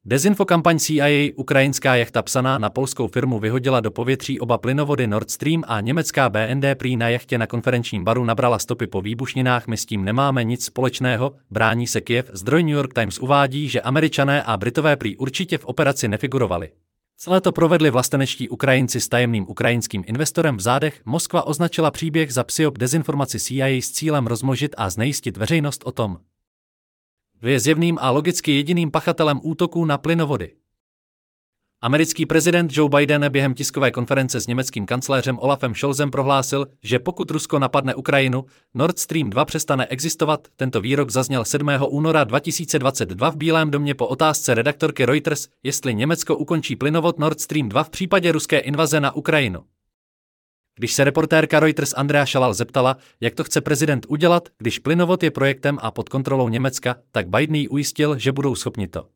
Dezinfokampaň CIA, ukrajinská jachta psaná na polskou firmu vyhodila do povětří oba plynovody Nord Stream a německá BND prý na jachtě na konferenčním baru nabrala stopy po výbušninách. My s tím nemáme nic společného, brání se Kyjev. Zdroj New York Times uvádí, že Američané a Britové prý určitě v operaci nefigurovali. Celé to provedli vlastenečtí Ukrajinci s tajemným ukrajinským investorem v zádech. Moskva označila příběh za psyop dezinformaci CIA s cílem rozmnožit a znejistit veřejnost o tom, kdo je zjevným a logicky jediným pachatelem útoků na plynovody. Americký prezident Joe Biden během tiskové konference s německým kancléřem Olafem Scholzem prohlásil, že pokud Rusko napadne Ukrajinu, Nord Stream 2 přestane existovat. Tento výrok zazněl 7. února 2022 v Bílém domě po otázce redaktorky Reuters, jestli Německo ukončí plynovod Nord Stream 2 v případě ruské invaze na Ukrajinu. Když se reportérka Reuters Andrea Šalal zeptala, jak to chce prezident udělat, když plynovod je projektem a pod kontrolou Německa, tak Biden jí ujistil, že budou schopni to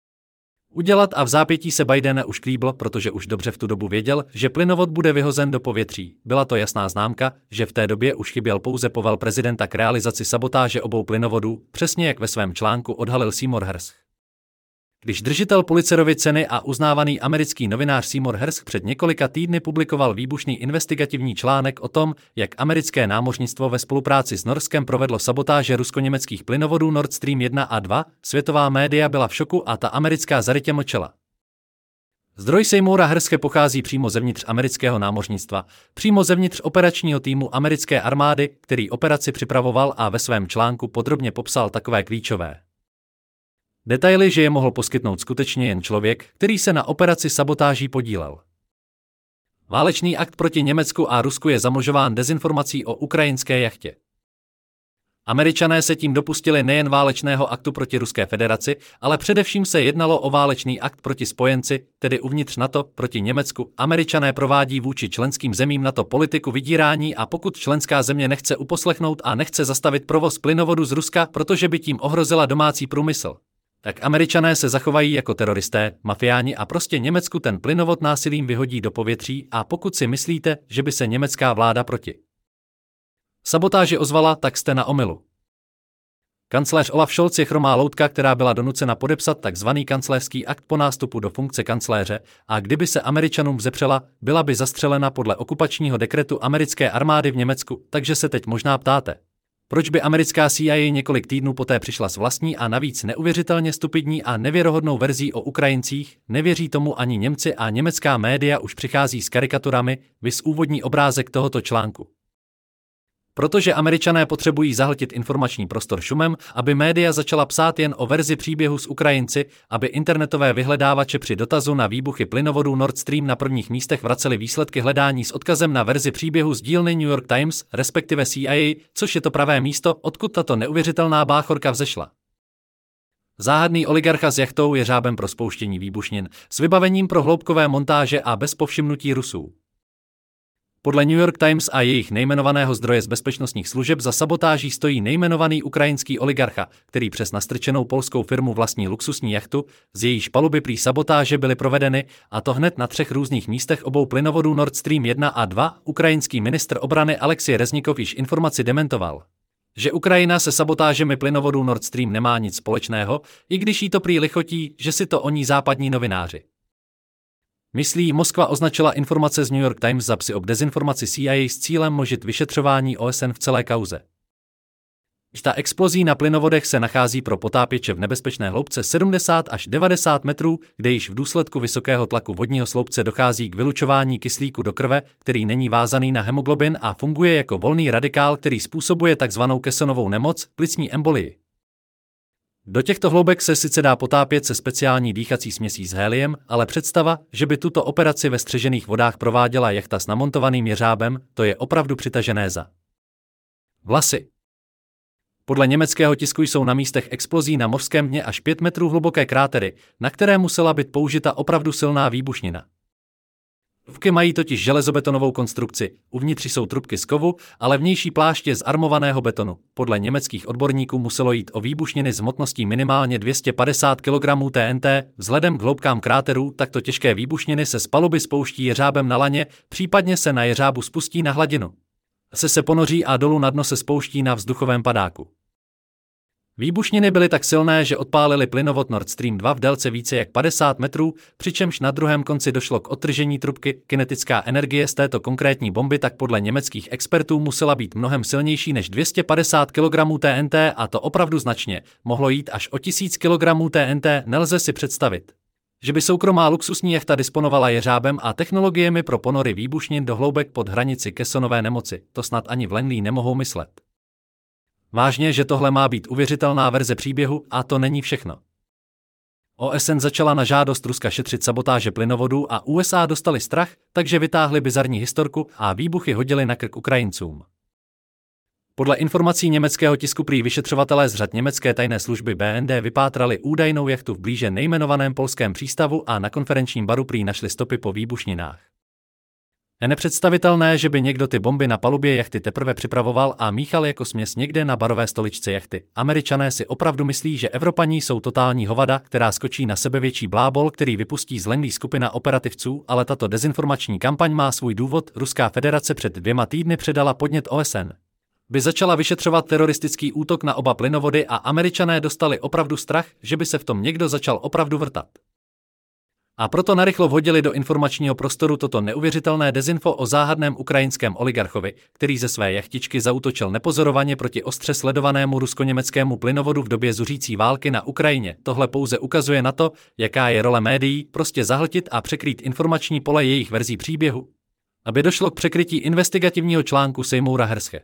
udělat a v zápětí se Bidena už klíblo, protože už dobře v tu dobu věděl, že plynovod bude vyhozen do povětří. Byla to jasná známka, že v té době už chyběl pouze povel prezidenta k realizaci sabotáže obou plynovodů, přesně jak ve svém článku odhalil Seymour Hersh. Když držitel Pulitzerovy ceny a uznávaný americký novinář Seymour Hersh před několika týdny publikoval výbušný investigativní článek o tom, jak americké námořnictvo ve spolupráci s Norskem provedlo sabotáže rusko-německých plynovodů Nord Stream 1 a 2, světová média byla v šoku a ta americká zarytě mlčela. Zdroj Seymoura Hersche pochází přímo zevnitř amerického námořnictva, přímo zevnitř operačního týmu americké armády, který operaci připravoval a ve svém článku podrobně popsal takové klíčové detaily, že je mohl poskytnout skutečně jen člověk, který se na operaci sabotáží podílel. Válečný akt proti Německu a Rusku je zamlžován dezinformací o ukrajinské jachtě. Američané se tím dopustili nejen válečného aktu proti Ruské federaci, ale především se jednalo o válečný akt proti spojenci, tedy uvnitř NATO, proti Německu. Američané provádí vůči členským zemím NATO politiku vydírání a pokud členská země nechce uposlechnout a nechce zastavit provoz plynovodu z Ruska, protože by tím ohrozila domácí průmysl, tak Američané se zachovají jako teroristé, mafiáni a prostě Německu ten plynovod násilím vyhodí do povětří a pokud si myslíte, že by se německá vláda proti sabotáži ozvala, tak jste na omylu. Kancléř Olaf Scholz je chromá loutka, která byla donucena podepsat takzvaný kancléřský akt po nástupu do funkce kancléře a kdyby se Američanům vzepřela, byla by zastřelena podle okupačního dekretu americké armády v Německu, takže se teď možná ptáte, proč by americká CIA několik týdnů poté přišla s vlastní a navíc neuvěřitelně stupidní a nevěrohodnou verzí o Ukrajincích, nevěří tomu ani Němci a německá média už přichází s karikaturami, viz úvodní obrázek tohoto článku. Protože Američané potřebují zahltit informační prostor šumem, aby média začala psát jen o verzi příběhu s Ukrajinci, aby internetové vyhledávače při dotazu na výbuchy plynovodů Nord Stream na prvních místech vracely výsledky hledání s odkazem na verzi příběhu z dílny New York Times, respektive CIA, což je to pravé místo, odkud tato neuvěřitelná báchorka vzešla. Záhadný oligarcha s jachtou jeřábem pro spouštění výbušnin, s vybavením pro hloubkové montáže a bez povšimnutí Rusů. Podle New York Times a jejich nejmenovaného zdroje z bezpečnostních služeb za sabotáží stojí nejmenovaný ukrajinský oligarcha, který přes nastrčenou polskou firmu vlastní luxusní jachtu, z jejíž paluby prý sabotáže byly provedeny, a to hned na 3 různých místech obou plynovodů Nord Stream 1 a 2. Ukrajinský ministr obrany Alexej Reznikov již informaci dementoval, že Ukrajina se sabotážemi plynovodů Nord Stream nemá nic společného, i když jí to prý lichotí, že si to oní západní novináři myslí. Moskva označila informace z New York Times za psyop dezinformaci CIA s cílem možit vyšetřování OSN v celé kauze. Ta explozí na plynovodech se nachází pro potápěče v nebezpečné hloubce 70 až 90 metrů, kde již v důsledku vysokého tlaku vodního sloupce dochází k vylučování kyslíku do krve, který není vázaný na hemoglobin a funguje jako volný radikál, který způsobuje takzvanou kesonovou nemoc, plicní embolii. Do těchto hloubek se sice dá potápět se speciální dýchací směsí s héliem, ale představa, že by tuto operaci ve střežených vodách prováděla jachta s namontovaným jeřábem, to je opravdu přitažené za vlasy. Podle německého tisku jsou na místech explozí na mořském dně až 5 metrů hluboké krátery, na které musela být použita opravdu silná výbušnina. Trubky mají totiž železobetonovou konstrukci, uvnitř jsou trubky z kovu, ale vnější plášť je z armovaného betonu. Podle německých odborníků muselo jít o výbušniny s hmotností minimálně 250 kg TNT, vzhledem k hloubkám kráterů takto těžké výbušniny se z paluby spouští jeřábem na laně, případně se na jeřábu spustí na hladinu. Se ponoří a dolů na dno se spouští na vzduchovém padáku. Výbušniny byly tak silné, že odpálily plynovod Nord Stream 2 v délce více jak 50 metrů, přičemž na druhém konci došlo k odtržení trubky. Kinetická energie z této konkrétní bomby tak podle německých expertů musela být mnohem silnější než 250 kg TNT, a to opravdu značně. Mohlo jít až o 1000 kg TNT, nelze si představit, že by soukromá luxusní jachta disponovala jeřábem a technologiemi pro ponory výbušnin do hloubek pod hranici kesonové nemoci. To snad ani v Langley nemohou myslet. Vážně, že tohle má být uvěřitelná verze příběhu, a to není všechno. OSN začala na žádost Ruska šetřit sabotáže plynovodů a USA dostali strach, takže vytáhli bizarní historku a výbuchy hodili na krk Ukrajincům. Podle informací německého tisku prý vyšetřovatelé z řad německé tajné služby BND vypátrali údajnou jachtu v blíže nejmenovaném polském přístavu a na konferenčním baru prý našli stopy po výbušninách. Je nepředstavitelné, že by někdo ty bomby na palubě jachty teprve připravoval a míchal jako směs někde na barové stoličce jachty. Američané si opravdu myslí, že Evropaní jsou totální hovada, která skočí na sebevětší blábol, který vypustí z Langley skupina operativců, ale tato dezinformační kampaň má svůj důvod. Ruská federace před 2 týdny předala podnět OSN, by začala vyšetřovat teroristický útok na oba plynovody, a Američané dostali opravdu strach, že by se v tom někdo začal opravdu vrtat. A proto narychlo vhodili do informačního prostoru toto neuvěřitelné dezinfo o záhadném ukrajinském oligarchovi, který ze své jachtičky zaútočil nepozorovaně proti ostře sledovanému rusko-německému plynovodu v době zuřící války na Ukrajině. Tohle pouze ukazuje na to, jaká je role médií, prostě zahltit a překrýt informační pole jejich verzí příběhu, aby došlo k překrytí investigativního článku Seymoura Hersche.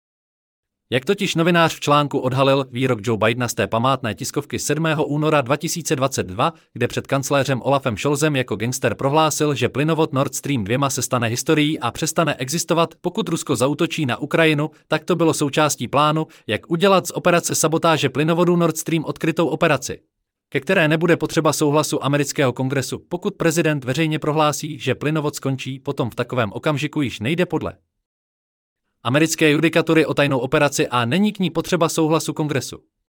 Jak totiž novinář v článku odhalil výrok Joe Bidena z té památné tiskovky 7. února 2022, kde před kancléřem Olafem Scholzem jako gangster prohlásil, že plynovod Nord Stream 2 se stane historií a přestane existovat, pokud Rusko zaútočí na Ukrajinu, tak to bylo součástí plánu, jak udělat z operace sabotáže plynovodu Nord Stream odkrytou operaci, ke které nebude potřeba souhlasu amerického kongresu. Pokud prezident veřejně prohlásí, že plynovod skončí, potom v takovém okamžiku již nejde podle americké judikatury o tajnou operaci a není k ní potřeba souhlasu kongresu.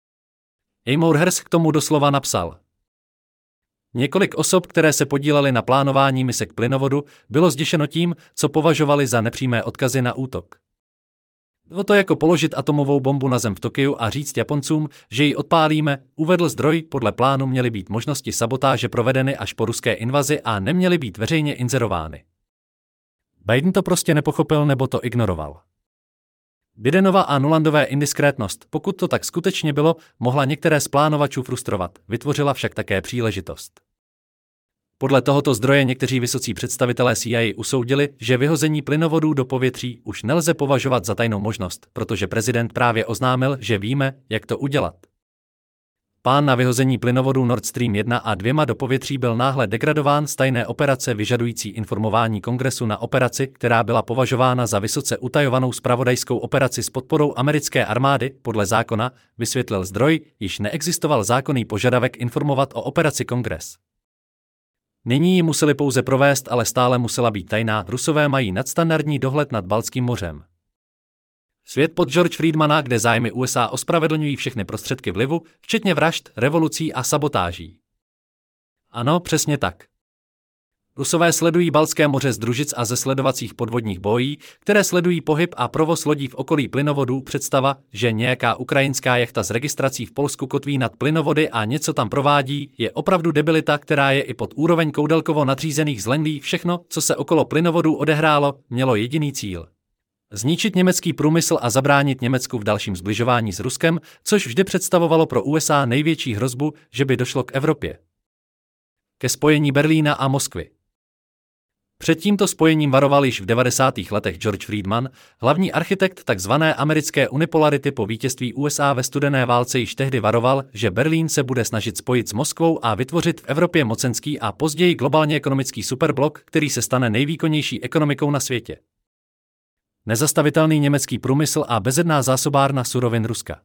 Seymour Hersh k tomu doslova napsal: několik osob, které se podílely na plánování mise k plynovodu, bylo zděšeno tím, co považovali za nepřímé odkazy na útok. Bylo to jako položit atomovou bombu na zem v Tokiu a říct Japoncům, že ji odpálíme, uvedl zdroj. Podle plánu měly být možnosti sabotáže provedeny až po ruské invazi a neměly být veřejně inzerovány. Biden to prostě nepochopil nebo to ignoroval. Bidenova a Nulandové indiskrétnost, pokud to tak skutečně bylo, mohla některé z plánovačů frustrovat, vytvořila však také příležitost. Podle tohoto zdroje někteří vysocí představitelé CIA usoudili, že vyhození plynovodů do povětří už nelze považovat za tajnou možnost, protože prezident právě oznámil, že víme, jak to udělat. Plán na vyhození plynovodů Nord Stream 1 a 2 do povětří byl náhle degradován z tajné operace vyžadující informování kongresu na operaci, která byla považována za vysoce utajovanou zpravodajskou operaci s podporou americké armády. Podle zákona, vysvětlil zdroj, již neexistoval zákonný požadavek informovat o operaci kongres. Nyní ji museli pouze provést, ale stále musela být tajná. Rusové mají nadstandardní dohled nad Baltským mořem. Svět pod George Friedmana, kde zájmy USA ospravedlňují všechny prostředky vlivu, včetně vražd, revolucí a sabotáží. Ano, přesně tak. Rusové sledují Baltské moře z družic a ze sledovacích podvodních bojí, které sledují pohyb a provoz lodí v okolí plynovodů. Představa, že nějaká ukrajinská jachta s registrací v Polsku kotví nad plynovody a něco tam provádí, je opravdu debilita, která je i pod úroveň Koudelkovo nadřízených z Langley. Všechno, co se okolo plynovodů odehrálo, mělo jediný cíl: zničit německý průmysl a zabránit Německu v dalším sbližování s Ruskem, což vždy představovalo pro USA největší hrozbu, že by došlo k Evropě, ke spojení Berlína a Moskvy. Před tímto spojením varoval již v 90. letech George Friedman, hlavní architekt takzvané americké unipolarity po vítězství USA ve studené válce. Již tehdy varoval, že Berlín se bude snažit spojit s Moskvou a vytvořit v Evropě mocenský a později globálně ekonomický superblok, který se stane nejvýkonnější ekonomikou na světě. Nezastavitelný německý průmysl a bezedná zásobárna surovin Ruska.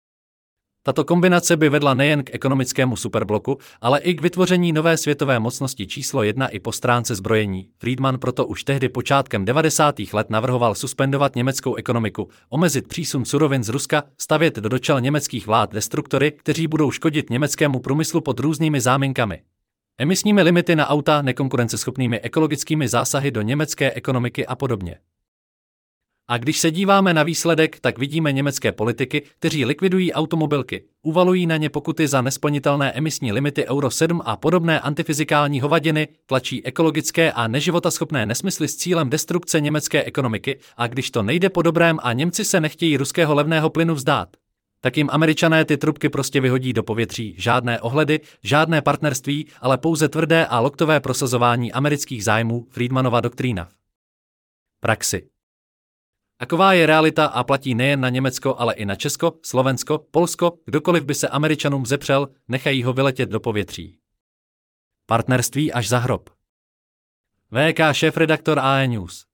Tato kombinace by vedla nejen k ekonomickému superbloku, ale i k vytvoření nové světové mocnosti číslo 1 i po stránce zbrojení. Friedman proto už tehdy počátkem 90. let navrhoval suspendovat německou ekonomiku, omezit přísun surovin z Ruska, stavět do čela německých vlád destruktory, kteří budou škodit německému průmyslu pod různými záminkami. Emisními limity na auta, nekonkurenceschopnými ekologickými zásahy do německé ekonomiky a podobně. A když se díváme na výsledek, tak vidíme německé politiky, kteří likvidují automobilky, uvalují na ně pokuty za nesplnitelné emisní limity Euro 7 a podobné antifyzikální hovadiny, tlačí ekologické a neživotaschopné nesmysly s cílem destrukce německé ekonomiky, a když to nejde po dobrém a Němci se nechtějí ruského levného plynu vzdát, tak jim Američané ty trubky prostě vyhodí do povětří. Žádné ohledy, žádné partnerství, ale pouze tvrdé a loktové prosazování amerických zájmů, Friedmanova doktrína. Praxi. Taková je realita a platí nejen na Německo, ale i na Česko, Slovensko, Polsko, kdokoliv by se Američanům vzepřel, nechají ho vyletět do povětří. Partnerství až za hrob. VK šéfredaktor AE News.